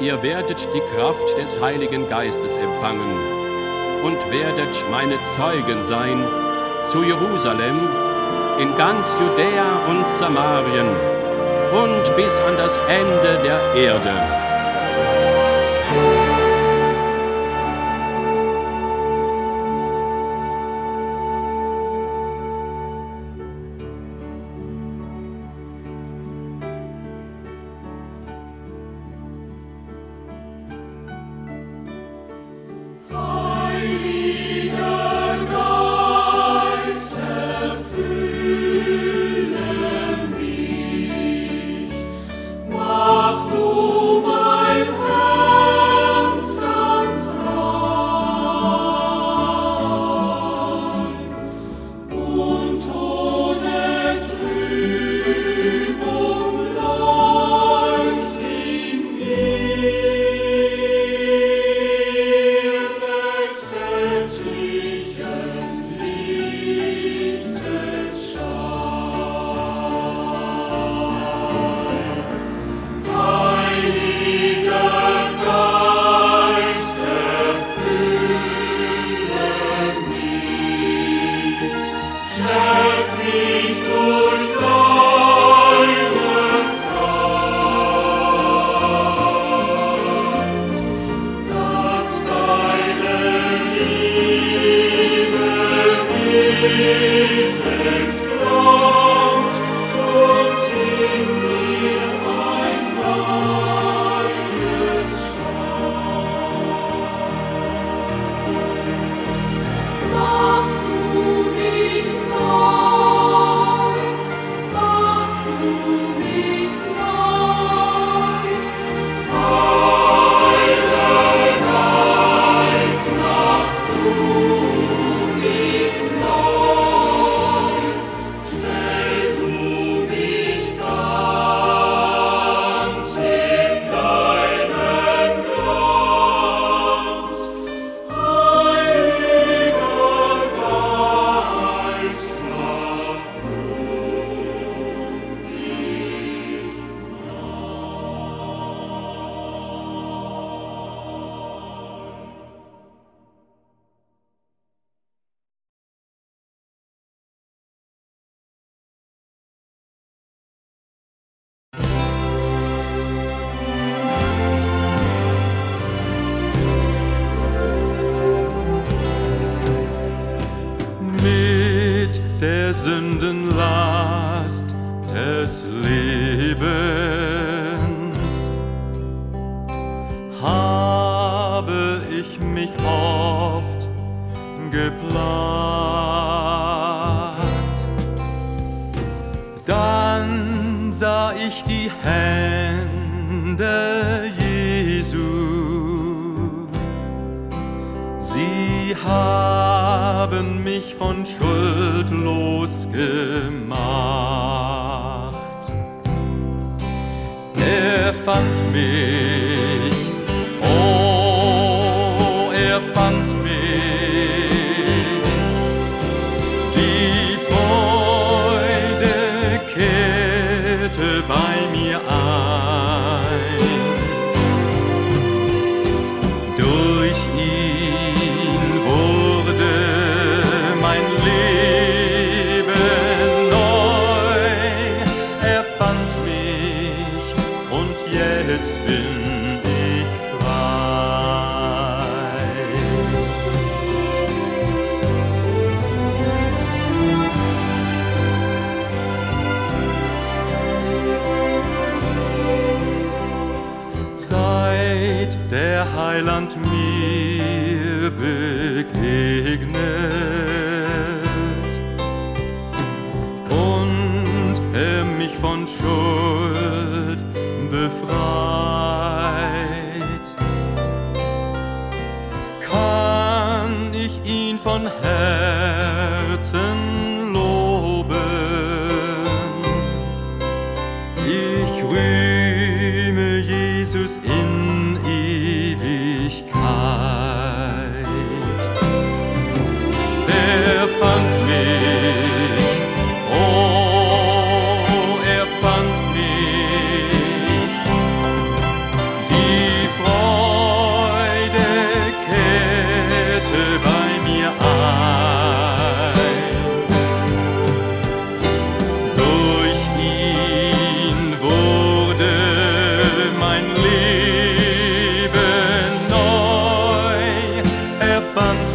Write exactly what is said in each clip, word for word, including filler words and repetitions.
ihr werdet die Kraft des Heiligen Geistes empfangen und werdet meine Zeugen sein zu Jerusalem, in ganz Judäa und Samarien und bis an das Ende der Erde. Sündenlast des Lebens habe ich mich oft geplagt. Dann sah ich die Hände Jesu, sie haben mich von Schuld losgemacht. Er fand mich, oh, er fand mich, die Freude kehrte bei mir ein. Durch ihn wurde mein Leben neu. Er fand mich und jetzt bin ich frei. Seit der Heiland mir begegnet und er mich von Schuld befreit, kann ich ihn von Herzen loben. Ich rühme Jesus in Ewigkeit. Er fand mich, oh, er fand mich, die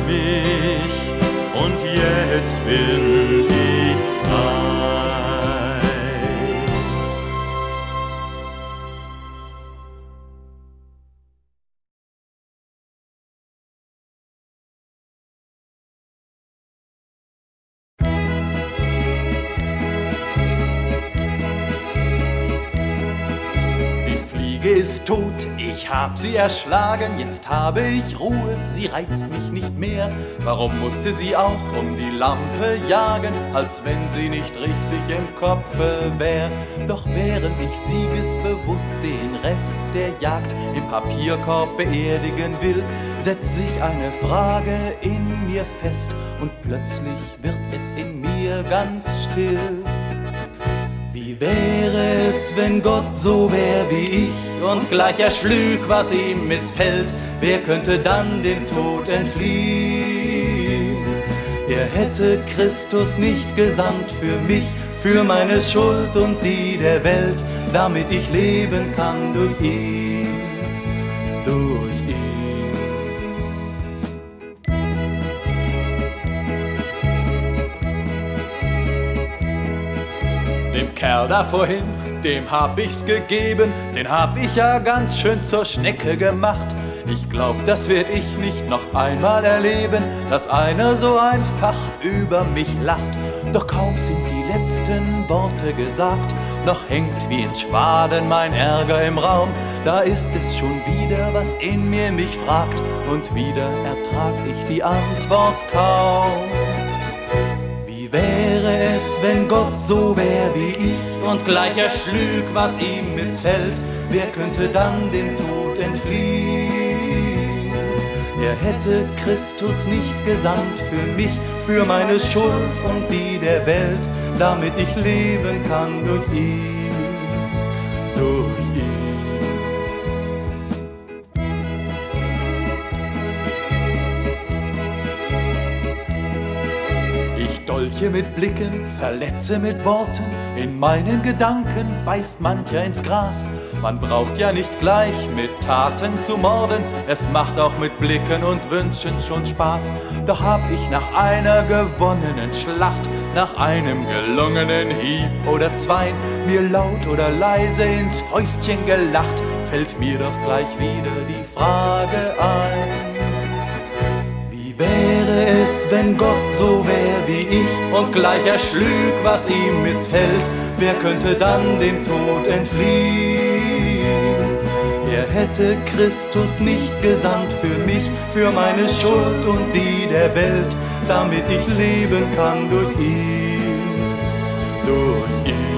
mich und jetzt bin ich frei. Ist tot, ich hab sie erschlagen, jetzt habe ich Ruhe, sie reizt mich nicht mehr. Warum musste sie auch um die Lampe jagen, als wenn sie nicht richtig im Kopfe wär? Doch während ich siegesbewusst den Rest der Jagd im Papierkorb beerdigen will, setzt sich eine Frage in mir fest und plötzlich wird es in mir ganz still. Wie wäre es, wenn Gott so wär wie ich und gleich erschlüg, was ihm missfällt? Wer könnte dann dem Tod entfliehen? Er hätte Christus nicht gesandt für mich, für meine Schuld und die der Welt, damit ich leben kann durch ihn, durch ihn. Dem Kerl da vorhin, dem hab ich's gegeben, den hab ich ja ganz schön zur Schnecke gemacht. Ich glaub, das werd ich nicht noch einmal erleben, dass einer so einfach über mich lacht. Doch kaum sind die letzten Worte gesagt, noch hängt wie in Schwaden mein Ärger im Raum. Da ist es schon wieder, was in mir mich fragt, und wieder ertrag ich die Antwort kaum. Wie wäre es, wenn Gott so wär wie ich und gleich erschlüg, was ihm missfällt? Wer könnte dann dem Tod entfliehen? Er hätte Christus nicht gesandt für mich, für meine Schuld und die der Welt, damit ich leben kann durch ihn, durch ihn. Dolche mit Blicken, verletze mit Worten, in meinen Gedanken beißt mancher ins Gras. Man braucht ja nicht gleich mit Taten zu morden, es macht auch mit Blicken und Wünschen schon Spaß. Doch hab ich nach einer gewonnenen Schlacht, nach einem gelungenen Hieb oder zwei, mir laut oder leise ins Fäustchen gelacht, fällt mir doch gleich wieder die Frage ein. Wie wäre es, wenn Gott so wär wie ich und gleich erschlüg, was ihm missfällt? Wer könnte dann dem Tod entfliehen? Er hätte Christus nicht gesandt für mich, für meine Schuld und die der Welt, damit ich leben kann durch ihn, durch ihn.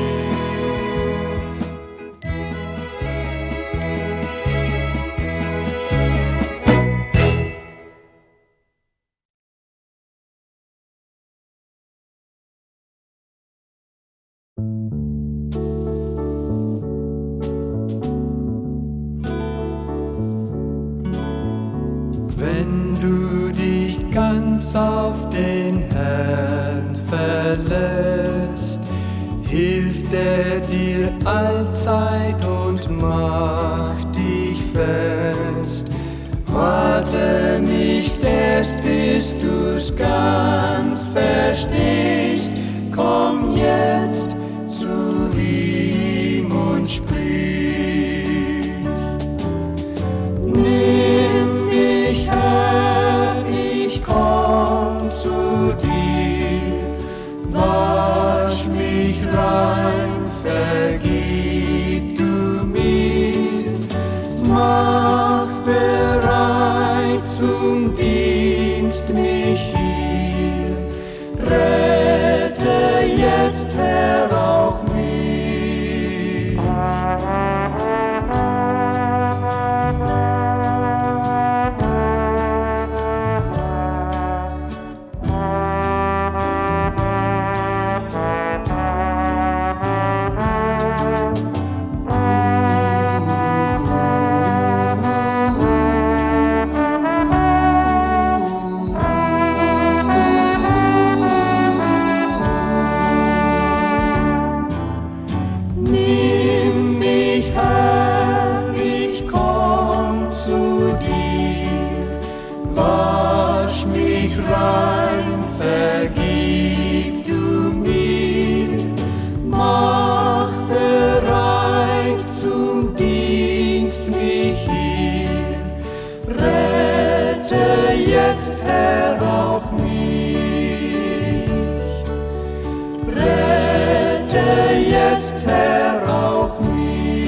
Wenn du dich ganz auf den Herrn verlässt, hilft er dir allzeit und macht dich fest. Warte nicht erst, bis du's ganz verstehst, komm jetzt zu ihm und sprich. Nimm mich, Herr, ich komm zu dir, wasch mich rein, vergib du mir, mach bereit zum Dienst mich hier, rette jetzt, Herr, auch mich. jetzt, Herr, auch mich. Rette jetzt, Herr, auch mich.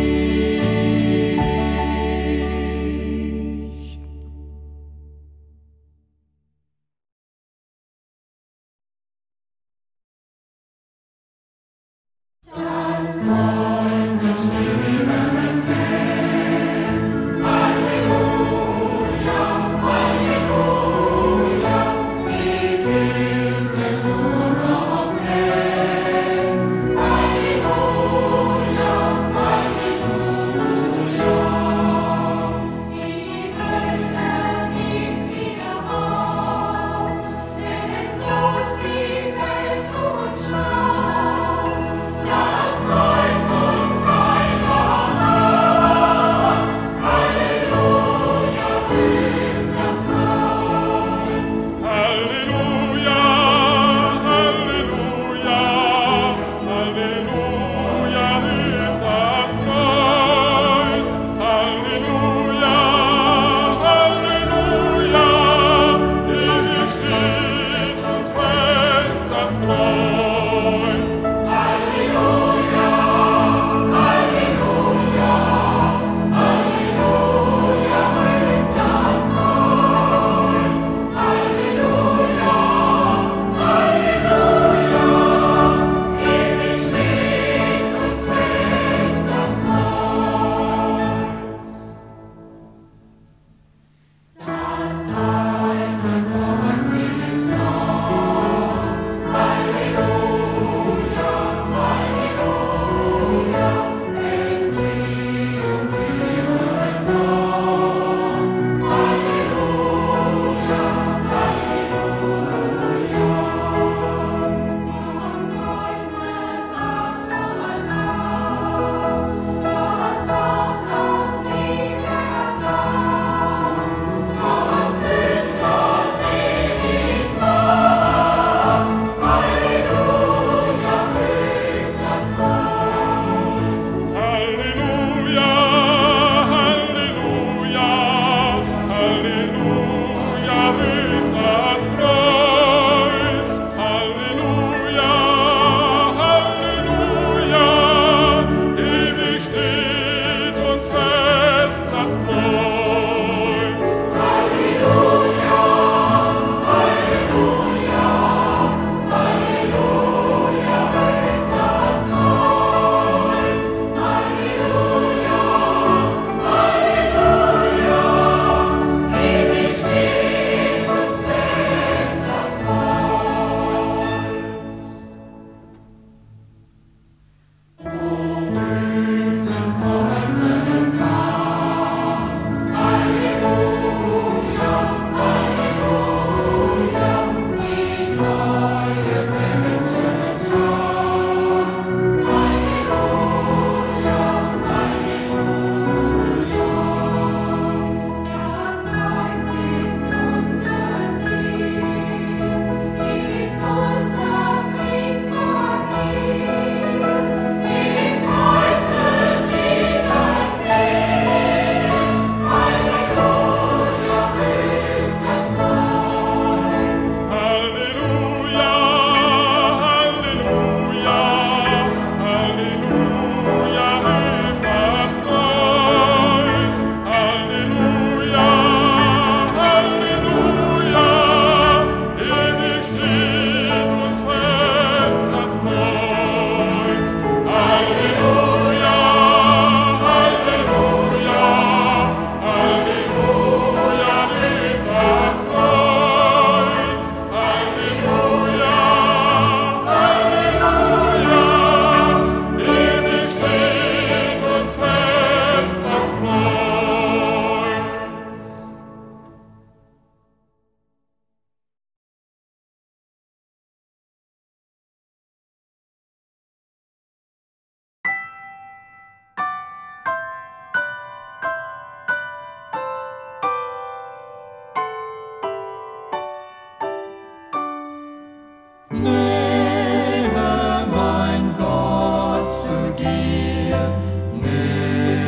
Nähe, mein Gott, zu dir,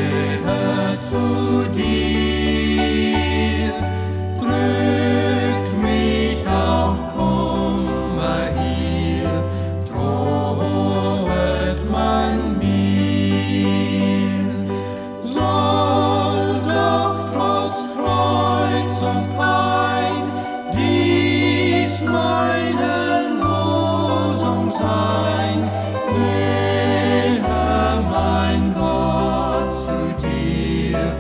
Nähe zu dir, drückt meine Losung sein. Näher, mein Gott, zu dir,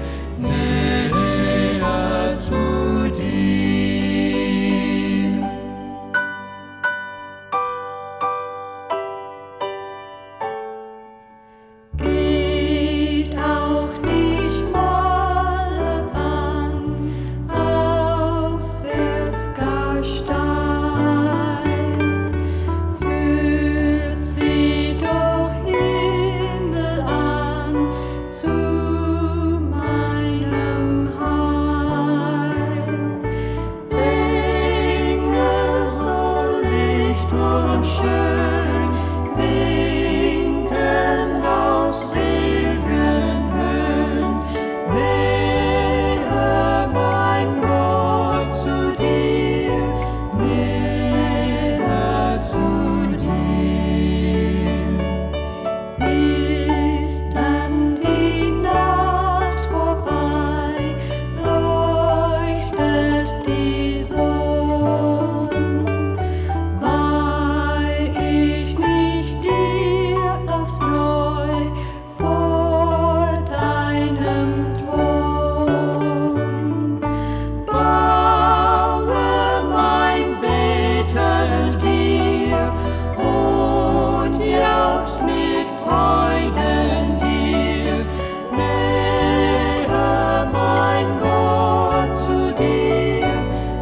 näher zu dir. Geht auch die schmale Bahn aufwärts gar steil, führt sie doch Himmel an zu meinem Heil. Engel so licht und schön winken aus sel'gen Höhen. Näher, mein Gott, zu dir, näher zu dir. Ist dann die Nacht vorbei, leuchtet die Sonn, weil ich mich dir aufs Neu vor deinem Thron baue, mein Betel dir, und jauchz mit Freuden hier. Näher, mein Gott, zu dir,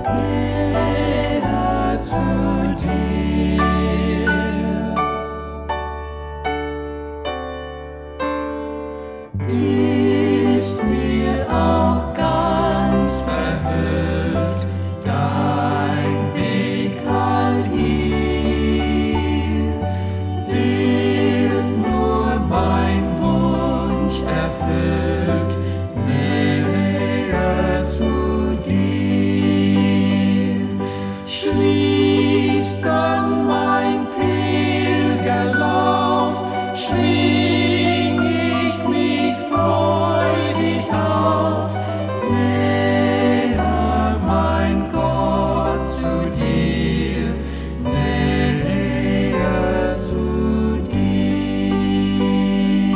näher zu dir. Ist mir auch ganz verhüllt dein Weg allhier, wird nur mein Wunsch erfüllt, näher zu dir. Schließt dann mein Pilgerlauf, schwing ich mich freudig auf. Näher, mein Gott, zu dir, näher zu dir.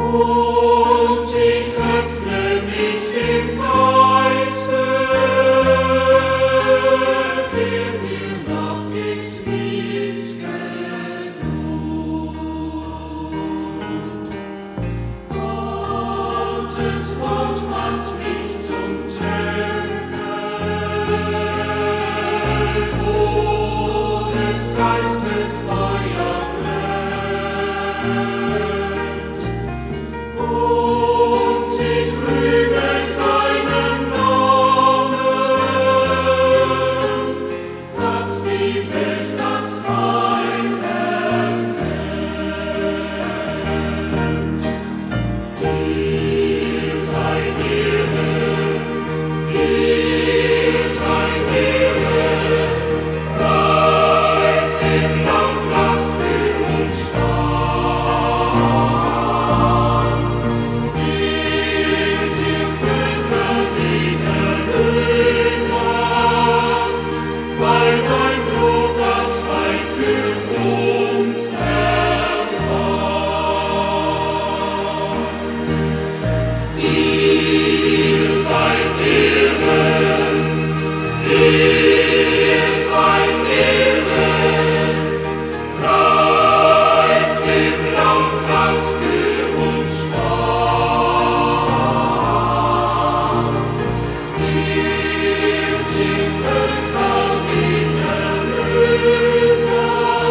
Und ich öffne mich dem Geiste, der mir nachgeht mit Geduld. Gottes Wort macht mich zum Tempel, wo des Geistes Feuer brennt. Und ich rühme seinen Namen, dass die Welt das Heil erkennt. Dir sei Ehre, dir sei Ehre, preis dem Lamm, das für uns starb. Ehrt ihr Völker den Erlöser, weil sein Blut das Heil für uns erfand. Dir sei Ehre, dir sei Ehre, preis dem Lamm, das für uns starb. Ehrt die Völker den Erlöser,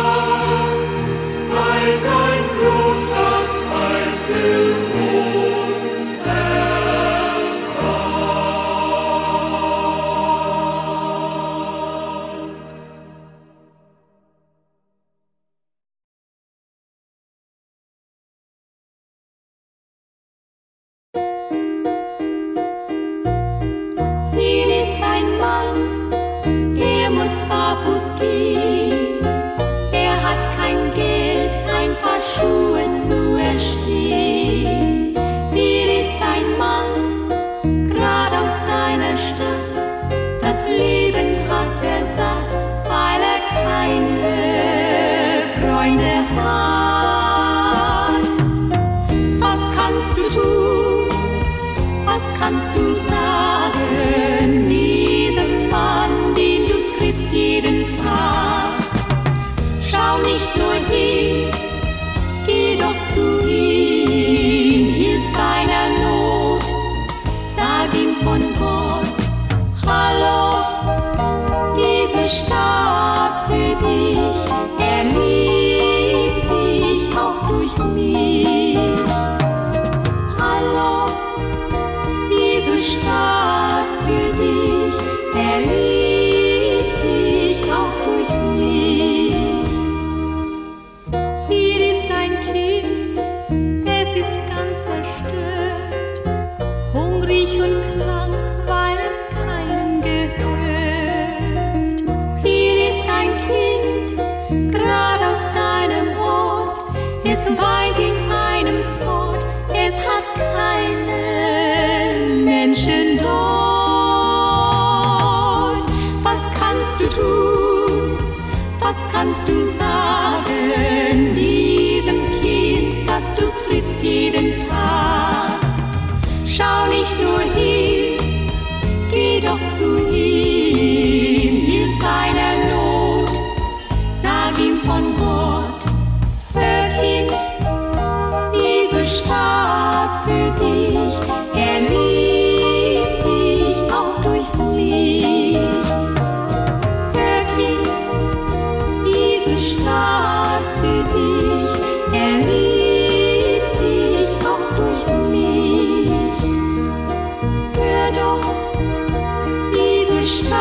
weil sein Blut das Heil für uns Hier ist ein Mann, er muss barfuß gehen. Er hat kein Geld, ein paar Schuhe zu erstehen. Hier ist ein Mann, grad aus deiner Stadt. Das Leben hat er satt, weil er keine Freunde hat. Was kannst du tun? Was kannst du sagen diesem Mann, den du triffst jeden Tag? Schau nicht nur hin, geh doch zu ihm, hilf seiner Not, sag ihm von Gott, hallo, Jesus starb für dich, er liebt dich auch durch mich. Hallo, Jesus starb für dich, er liebt dich auch durch mich. Hier ist ein Kind, es ist ganz verstört, hungrig und krank, weil es keinem gehört. Hier ist ein Kind, grad aus deinem Ort, es weint in einem Fort, es hat keinen Menschen dort. Was kannst du tun? Was kannst du sagen diesem Kind, das du triffst jeden Tag? Schau nicht nur hin, geh doch zu ihm, hilf seiner Not, sag ihm von Gott, hör Kind, Jesus starb für dich, er liebt dich auch durch mich. Hör Kind, Jesus starb für dich, er liebt dich auch durch mich. Hör doch, Jesus starb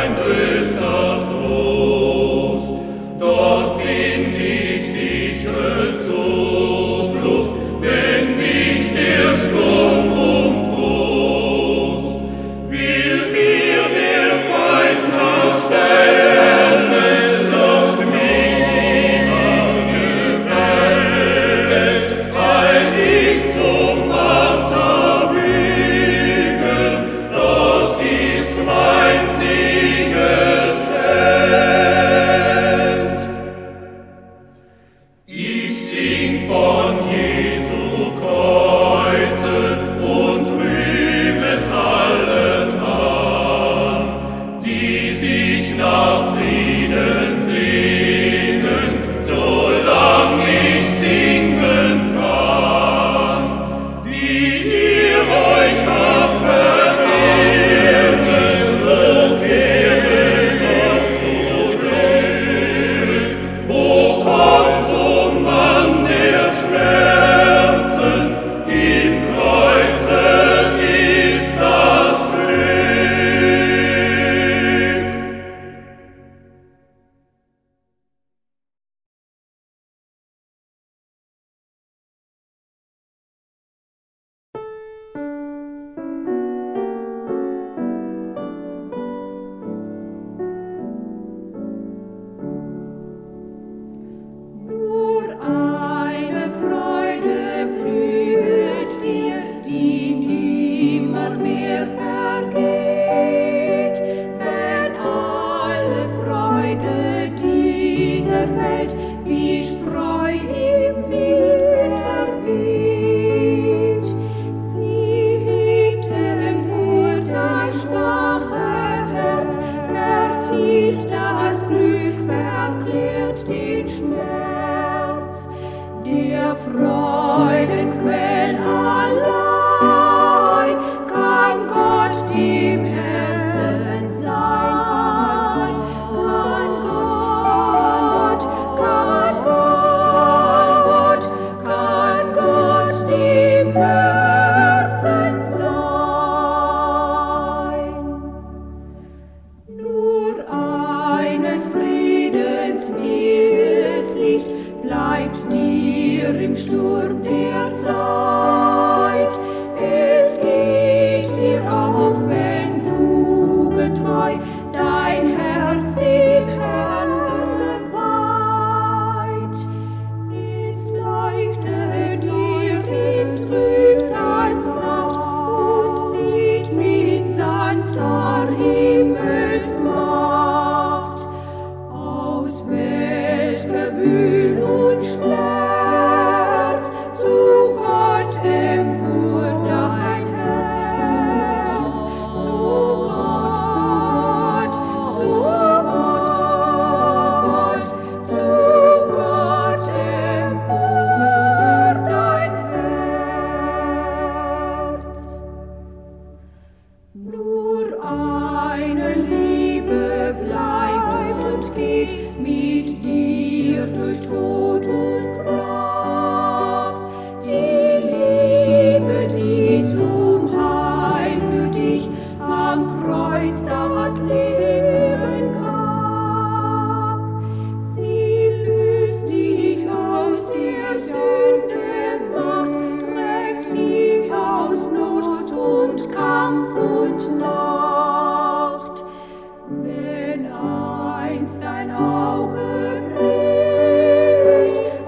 Wenn einst dein Auge bricht,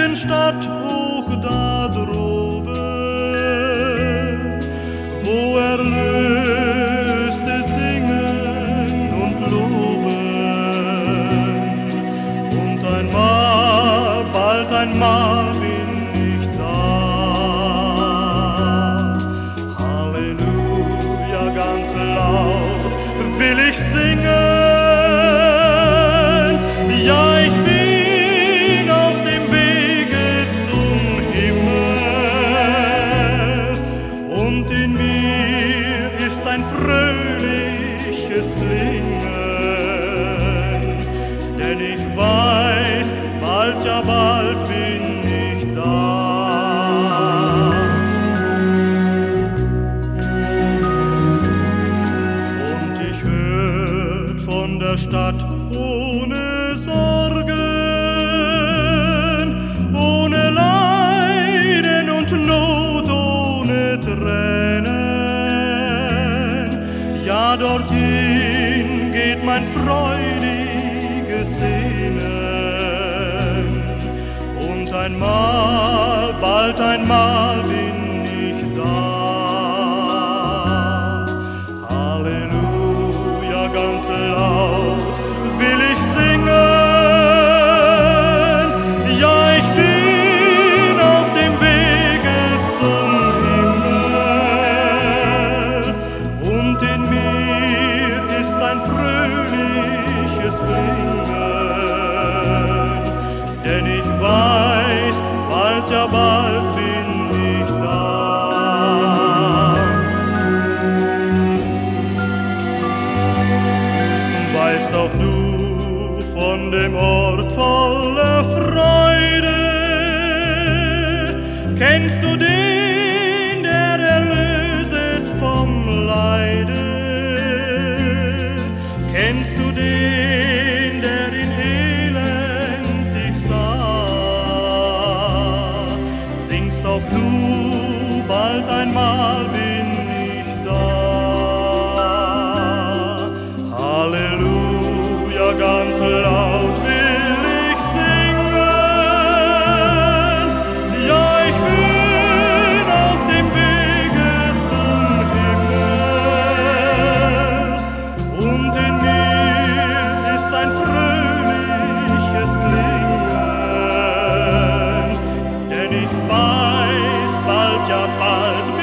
Stadt hoch da droben, wo Erlöste singen und loben. Und einmal, bald einmal bin ich da. Halleluja, ganz laut will ich singen. Ja, ich bin auf dem Wege zum Himmel und in mir ist ein fröhliches Klingen, denn ich weiß, bald, ja bald bin ich da. Und ich hört von der Stadt ohne Sorgen, ohne Leiden und Not, ohne Tränen. Ja, dorthin geht mein freudiges Sehnen. Und einmal, bald einmal bin ich da. Halleluja, ganz laut will ich singen. Ja, ich bin auf dem Wege zum Himmel und in mir ist ein fröhliches Klingen, denn ich weiß, bald, ja bald bin ich da. Weißt auch du von dem Ort voller Freude? Kennst du den, der erlöset vom Leide? Kennst du den, der in Elend dich sah? Singst auch du, bald einmal bin ich da. Halleluja, ganz laut will ich singen. Ja, ich bin auf dem Wege zum Himmel und in mir ist ein fröhliches Klingen, denn ich weiß, bald, ja bald